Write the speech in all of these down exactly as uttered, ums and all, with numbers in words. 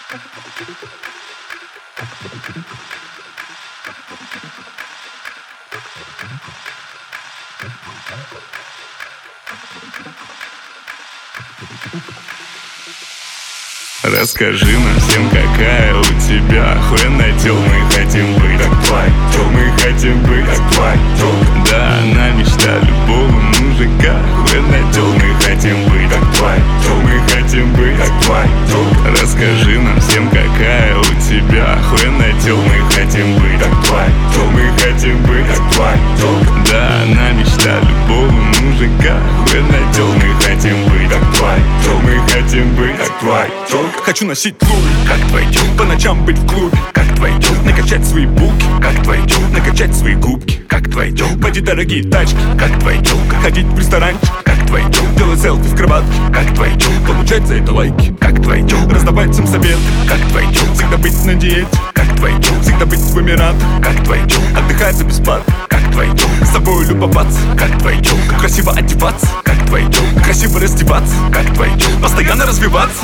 Расскажи нам всем, какая у тебя охуенная тел. Мы хотим быть как твой тел, мы хотим быть как твой тел. Да, она мечта любого мужика. Охуенная тел, мы хотим быть как твой тел, мы хотим быть как твой тел. Расскажи нам всем, какая у тебя охуенная тел. Мы хотим быть как твой тел, мы хотим быть как твой тел. Да, она мечта любого мужика. Охуенная тел, мы хотим быть как твой тел, мы хотим быть как твой тел. Хочу носить луи, как твой тел, по ночам быть в клубе, как твой тел, накачать свои булки, как твой тел, накачать свои губки, как твой тел, водить дорогие тачки, как твой тел, ходить в ресторанчик, как твой тел, делать селфи в кроватке, как твой тел, получать за это лайки, как твой тел, раздавать всем советы, как твой тел, всегда быть на диете, как твой тел, всегда быть в Эмиратах, как твой тел, отдыхать за бесплатно, как твой тел, с собой любоваться, как твой тел, красиво одеваться, как твой тел, красиво раздеваться, как твой тел, постоянно развиваться.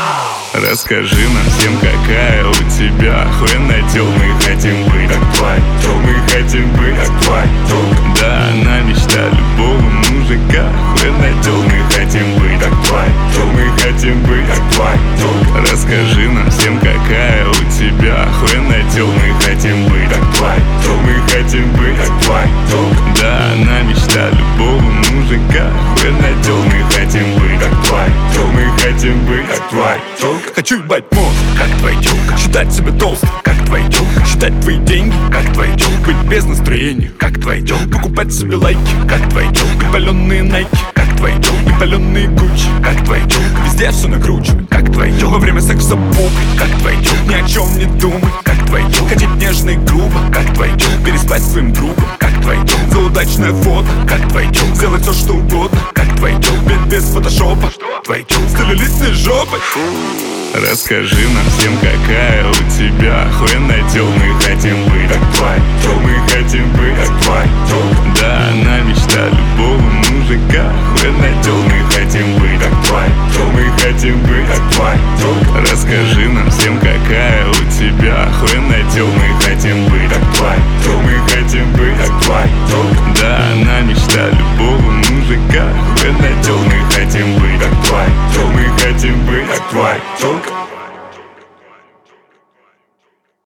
Расскажи нам всем, какая у тебя охуенная тел. Мы хотим быть как твой тел, мы хотим быть как твой тел. Да, она мечта любого мужика. Охуенная тел, мы хотим быть как твой тел, мы хотим быть как твой тел. Расскажи нам всем, какая у тебя охуенная тел. Мы хотим быть как твой тел, мы хотим быть как твой тел. Да, она мечта любого мужика. Охуенная тел, мы хотим быть как твой тел, мы хотим быть как твой тел. Хочу ебать мозг, как твой тел, считать себя толстым, как твой тел, считать твои деньги, как твой тел, быть без настроения, как твой тел, покупать себе лайки, как твой тел, и паленые найки, как твой тел, и паленые гуччи, как твой тел, везде все накручивай, как твой тел, во время секса пукай, как твой тел, ни о чем не думай, как твой тел, ходить нежно и грубо, как твой тел, переспать с твоим другом, как твой тел, за удачное фото, как твой тел, сделать все что угодно, как твой тел, без, без фотошопа, твой тел, с целлюлитной жопой. Расскажи нам всем, какая у тебя охуенная тел. Мы хотим быть как твой тел, мы хотим быть как твой тел. Да, она мечта любого мужика. Охуенная тел, мы хотим быть как твой тел, мы хотим быть как твой тел. Расскажи нам всем, какая у тебя охуенная тел. Мы хотим быть как твой тел, мы хотим быть как твой тел. Да, она мечта любого мужика. Охуенная тел, мы хотим быть как твой тел, мы хотим быть как твой тел.